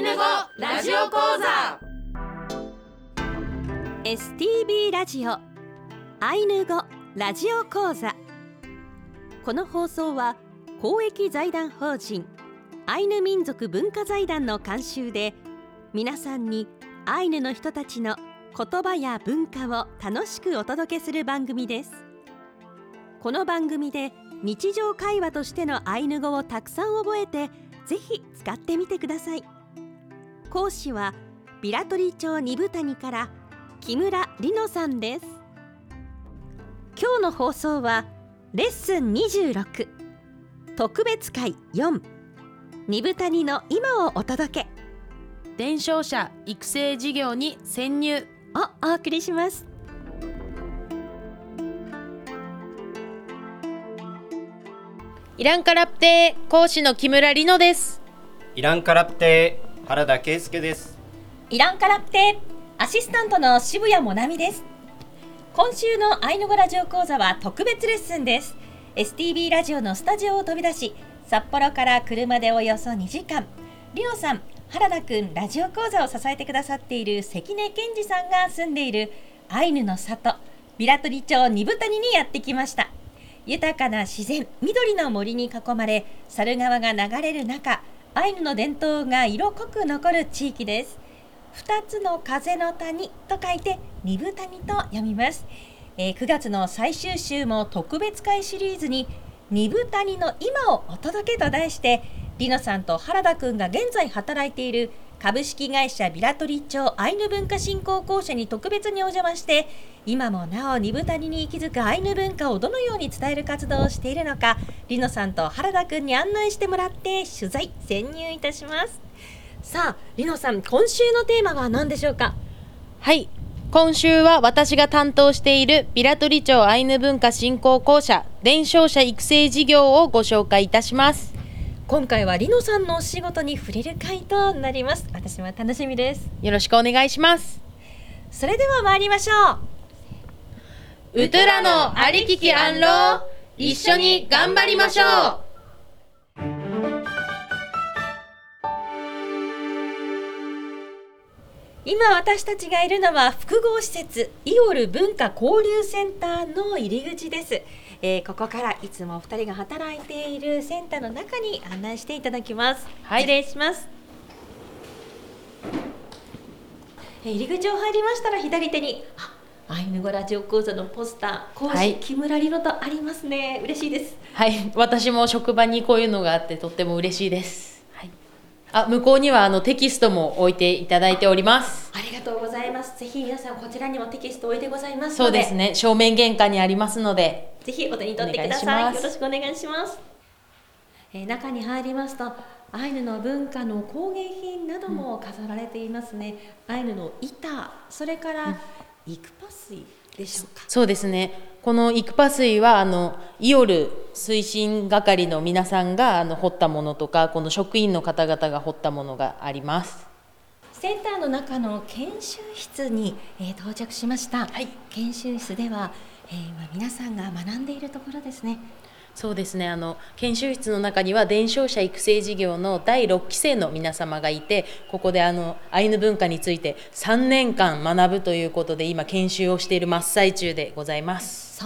ヌ語ラジオ講座 STB ラジオアイヌ語ラジオ講座。この放送は公益財団法人アイヌ民族文化財団の監修で、皆さんにアイヌの人たちの言葉や文化を楽しくお届けする番組です。この番組で日常会話としてのアイヌ語をたくさん覚えて、ぜひ使ってみてください。講師はビラトリ町二部谷から木村里乃さんです。今日の放送はレッスン26特別会4二部谷の今をお届け、 伝承者育成事業に潜入をお送りします。 イランカラプテー講師の木村里乃です。 イランカラプテー原田圭介です。 イランカラプテーアシスタントの渋谷もなみです。今週のアイヌ語ラジオ講座は特別レッスンです。 STB ラジオのスタジオを飛び出し、札幌から車でおよそ2時間、リオさん、原田くん、ラジオ講座を支えてくださっている関根健二さんが住んでいるアイヌの里ビラトリ町二部谷にやってきました。豊かな自然、緑の森に囲まれ、猿川が流れる中、アイヌの伝統が色濃く残る地域です。二つの風の谷と書いて二部谷と読みます。9月の最終週も特別会シリーズに二部谷の今をお届けと題して、里乃さんと原田くんが現在働いている株式会社ビラトリ町アイヌ文化振興公社に特別にお邪魔して、今もなお二部谷に息づくアイヌ文化をどのように伝える活動をしているのか、里乃さんと原田くんに案内してもらって取材潜入いたします。さあ里乃さん、今週のテーマは何でしょうか？ はい、今週は私が担当しているビラトリ町アイヌ文化振興公社伝承者育成事業をご紹介いたします。 今回は里乃さんのお仕事に触れる回となります。私も楽しみです。 よろしくお願いします。 それでは参りましょう。ウトゥラのありききアンロー、一緒に頑張りましょう。 今私たちがいるのは複合施設イオル文化交流センターの入り口です。ここからいつもお二人が働いているセンターの中に案内していただきます。はい、失礼します。入り口を入りましたら左手にアイヌ語ラジオ講座のポスター、講師、木村里乃とありますね。嬉しいです。 はい、私も職場にこういうのがあってとっても嬉しいです。向こうにはテキストも置いていただいております。 ありがとうございます。ぜひ皆さんこちらにもテキスト置いてございますので。 そうですね、正面玄関にありますので、 ぜひお手に取ってください。よろしくお願いします。中に入りますとアイヌの文化の工芸品なども飾られていますね。アイヌの板、それからイクパ水でしょうか。 そうですね、このイクパ水はイオル推進係の皆さんが彫ったものとか、この職員の方々が彫ったものがあります。 センターの中の研修室に、到着しました。はい、研修室では、今皆さんが学んでいるところですね。 そうですね、研修室の中には伝承者育成事業の第6期生の皆様がいて、ここでアイヌ文化について3年間学ぶということで、今研修をしている真っ最中でございます。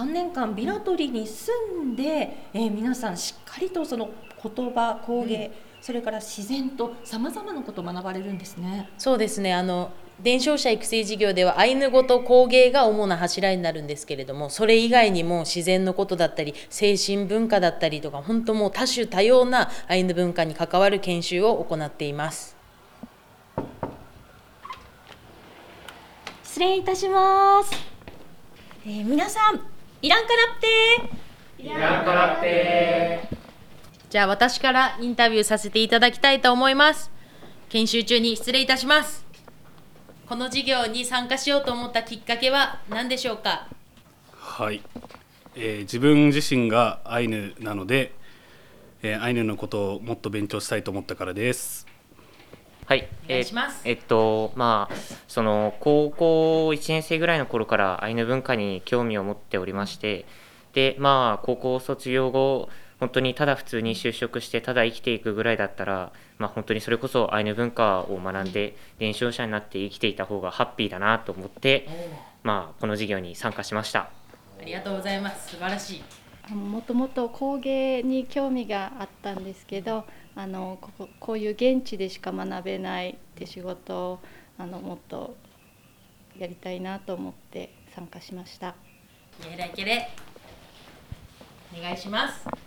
3年間ビラトリに住んで、皆さんしっかりとその言葉、工芸、それから自然とさまざまなことを学ばれるんですね。 そうですね、伝承者育成事業ではアイヌ語と工芸が主な柱になるんですけれども、それ以外にも自然のことだったり精神文化だったりとか、本当もう多種多様なアイヌ文化に関わる研修を行っています。 失礼いたします。皆さんイランカラプテイランカラプテじゃあ私からインタビューさせていただきたいと思います。研修中に失礼いたします。この授業に参加しようと思ったきっかけは何でしょうか？ はい、自分自身がアイヌなので、アイヌのことをもっと勉強したいと思ったからです。 はい、 お願いします。 その高校1年生ぐらいの頃からアイヌ文化に興味を持っておりまして、で高校卒業後本当にただ普通に就職してただ生きていくぐらいだったら、本当にそれこそアイヌ文化を学んで伝承者になって生きていた方がハッピーだなと思って、この授業に参加しました。 ありがとうございます。素晴らしい。 もともと工芸に興味があったんですけど、こういう現地でしか学べないって仕事をもっとやりたいなと思って参加しました。 イエライケレお願いします。 はい、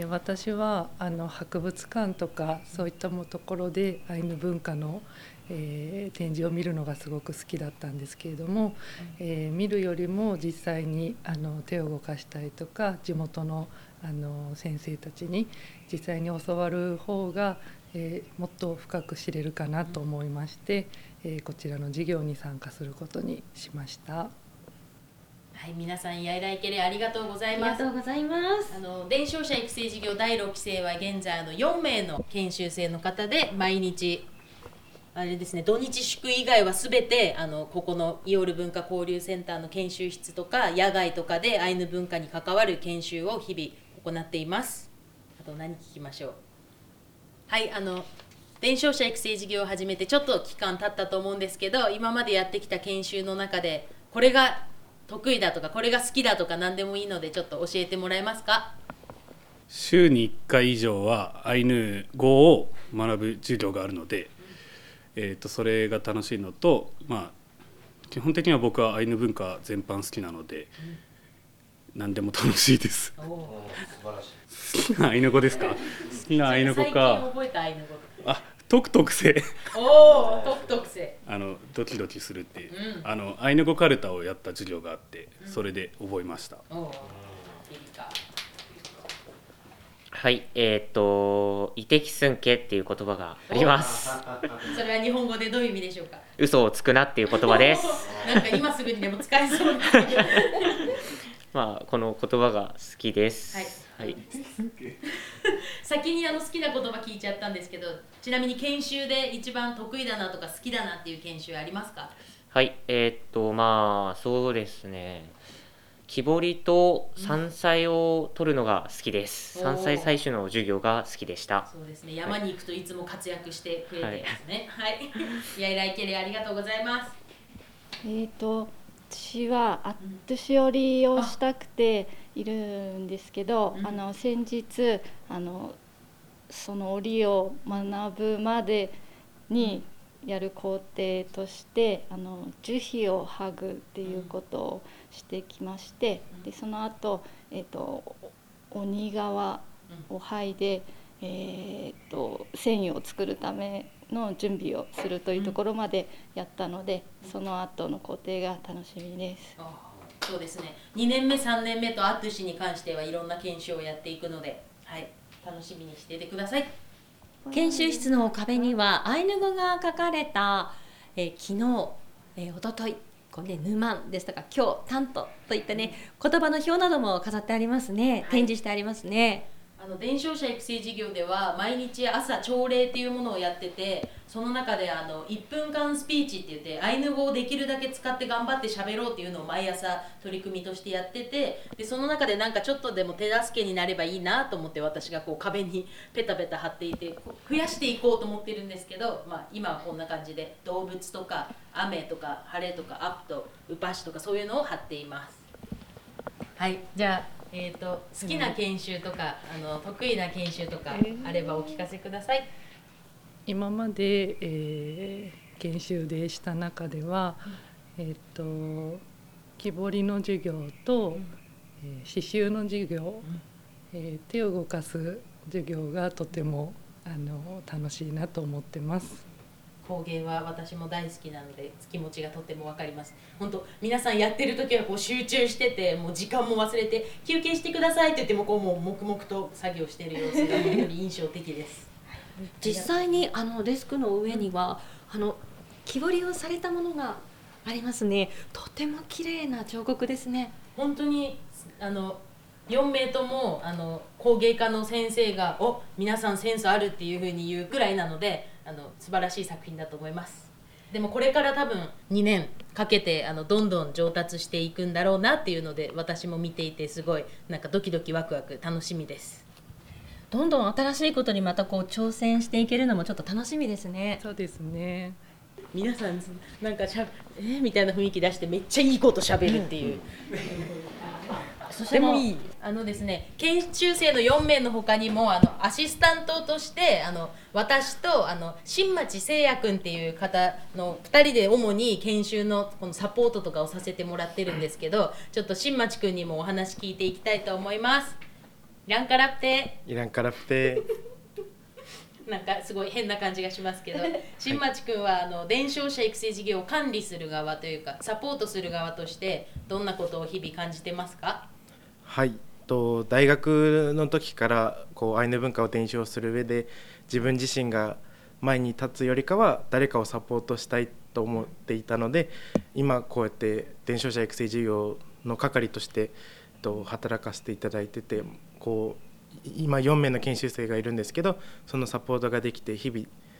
私は博物館とかそういったところでアイヌ文化の、展示を見るのがすごく好きだったんですけれども、見るよりも実際に手を動かしたりとか地元の先生たちに実際に教わる方が、もっと深く知れるかなと思いまして、こちらの授業に参加することにしました。 はい、皆さんイヤイライケレありがとうございます。 ありがとうございます。 伝承者育成事業第6期生は現在4名の研修生の方で、毎日あれですね、土日祝以外はすべてここのイオール文化交流センターの研修室とか野外とかでアイヌ文化に関わる研修を日々行っています。あと何聞きましょう。はい、伝承者育成事業を始めてちょっと期間経ったと思うんですけど、今までやってきた研修の中でこれが得意だとかこれが好きだとか何でもいいのでちょっと教えてもらえますか。 週に1回以上はアイヌ語を学ぶ授業があるので、それが楽しいのと、基本的には僕はアイヌ文化全般好きなので、何でも楽しいです。好きなアイヌ語ですか。好きなアイヌ語か。 最近覚えたアイヌ語。 トクトクセおお、トクトクセ。 ドキドキするっていう、アイヌ語カルタをやった授業があって、それで覚えました。 はい、イテキスンケっていう言葉があります。 それは日本語でどういう意味でしょうか。 嘘をつくなっていう言葉です。 なんか今すぐにでも使えそうですけどこの言葉が好きです。 はい。先に好きな言葉聞いちゃったんですけど、ちなみに研修で一番得意だなとか好きだなっていう研修ありますか。 はい、そうですね。木彫りと山菜を取るのが好きです。山菜採取の授業が好きでした。 そうですね。山に行くといつも活躍してくれてますね。はい。イヤイライケレありがとうございます。 私は年寄りをしたくているんですけど、先日その織を学ぶまでにやる工程として樹皮を剥ぐっていうことをしてきまして、でその後、鬼皮を剥いで、繊維を作るための準備をするというところまでやったので、その後の工程が楽しみです。 そうですね。2年目3年目とアットゥシに関してはいろんな研修をやっていくので、はい、楽しみにしていてください。 研修室の壁にはアイヌ語が書かれた、昨日、おとといヌマンですとか今日タントといったね、言葉の表なども飾ってありますね。展示してありますね。 伝承者育成事業では毎日朝朝礼っていうものをやってて、その中で1分間スピーチって言ってアイヌ語をできるだけ使って頑張って喋ろうっていうのを毎朝取り組みとしてやってて、でその中でなんかちょっとでも手助けになればいいなと思って私が壁にペタペタ貼っていて増やしていこうと思ってるんですけど、今はこんな感じで動物とか雨とか晴れとかアップとウパシとかそういうのを貼っています。はい、じゃあ好きな研修とか得意な研修とかあればお聞かせください。 今まで、研修でした中では、木彫りの授業と、刺繍の授業、手を動かす授業がとても楽しいなと思ってます。 工芸は私も大好きなので気持ちがとても分かります。本当皆さんやってる時は集中してて、もう時間も忘れて休憩してくださいって言ってももう黙々と作業している様子が本当に印象的です実際にデスクの上には木彫りをされたものがありますね。とても綺麗な彫刻ですね。 本当に4名とも工芸家の先生が皆さんセンスあるっていうふうに言うくらいなので素晴らしい作品だと思います。 でもこれから多分2年かけてどんどん上達していくんだろうなっていうので、私も見ていてすごいなんかドキドキワクワク楽しみです。 どんどん新しいことにまたこう挑戦していけるのもちょっと楽しみですね。 そうですね。 皆さんなんかみたいな雰囲気出してめっちゃいいことしゃべるっていう、でもいいですね、研修生の4名の他にもアシスタントとして私と新町誠也くんっていう方の2人で主に研修のこのサポートとかをさせてもらってるんですけど、ちょっと新町くんにもお話聞いていきたいと思います。イランカラプテなんかすごい変な感じがしますけど新町くんは伝承者育成事業を管理する側というかサポートする側としてどんなことを日々感じてますか？ はい、大学の時からアイヌ文化を伝承する上で自分自身が前に立つよりかは誰かをサポートしたいと思っていたので、今こうやって伝承者育成事業の係として働かせていただいてて、今4名の研修生がいるんですけど、そのサポートができて日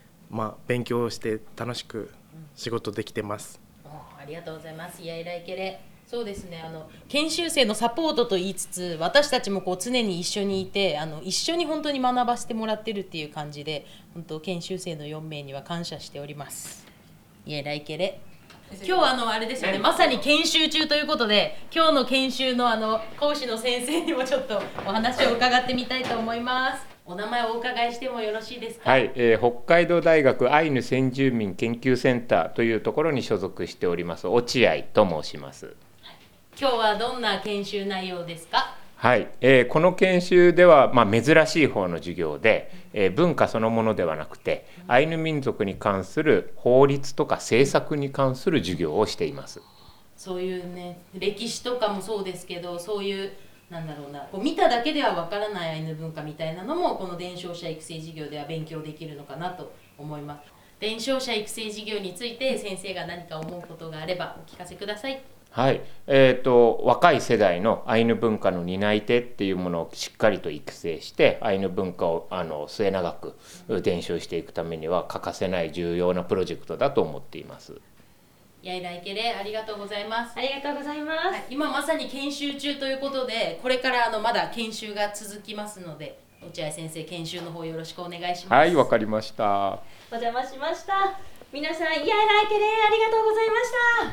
々、勉強をして楽しく仕事できてます。 ありがとうございます。いやいらいけれ。そうですね、研修生のサポートと言いつつ私たちも常に一緒にいて一緒に本当に学ばせてもらってるっていう感じで、本当研修生の4名には感謝しております。いやいらいけれ。今日あれですよね、まさに研修中ということで、今日の研修の講師の先生にもちょっとお話を伺ってみたいと思います。お名前をお伺いしてもよろしいですか？ はい、北海道大学アイヌ先住民研究センターというところに所属しております落合と申します。 今日はどんな研修内容ですか？ はい、この研修では、珍しい方の授業で、文化そのものではなくてアイヌ民族に関する法律とか政策に関する授業をしています。 そういうね、歴史とかもそうですけど、そういう見ただけではわからないアイヌ文化みたいなのもこの伝承者育成事業では勉強できるのかなと思います。伝承者育成事業について先生が何か思うことがあればお聞かせください。 はい、若い世代のアイヌ文化の担い手っていうものをしっかりと育成してアイヌ文化を末永く伝承していくためには欠かせない重要なプロジェクトだと思っています。 やいらいけれ、ありがとうございます。 ありがとうございます、 はい、今まさに研修中ということで、これからまだ研修が続きますので、落合先生研修の方よろしくお願いします。 はい、わかりました。 お邪魔しました。皆さん、やいらいけれ、ありがとうございました。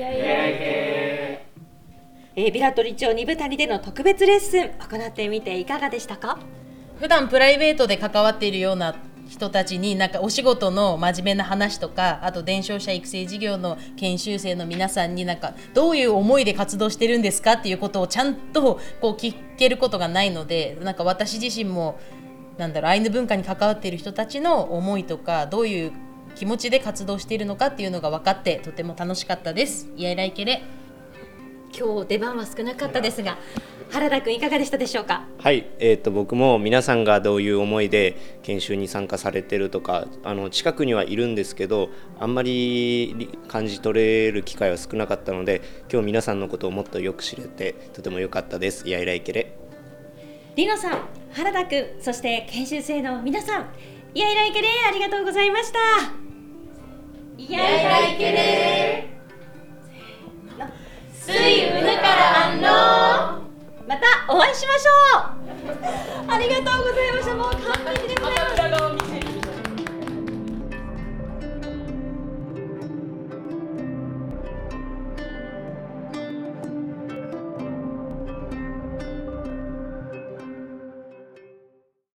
ビラトリ町2部谷での特別レッスン行ってみていかがでしたか？ 普段プライベートで関わっているような人たちにお仕事の真面目な話とか、あと伝承者育成事業の研修生の皆さんにどういう思いで活動してるんですかっていうことをちゃんと聞けることがないので、私自身もアイヌ文化に関わっている人たちの思いとか、どういう気持ちで活動しているのかっていうのが分かってとても楽しかったです。いやいらいけれ。 今日出番は少なかったですが、原田くんいかがでしたでしょうか？ はい、僕も皆さんがどういう思いで研修に参加されてるとか近くにはいるんですけど、あんまり感じ取れる機会は少なかったので、今日皆さんのことをもっとよく知れてとても良かったです。いやいらいけれ。 りのさん、原田くん、そして研修生の皆さん、いやいらいけれ、ありがとうございました。いやいらいけれ。 スイウヌからアンロー。 またお会いしましょう。ありがとうございました。もう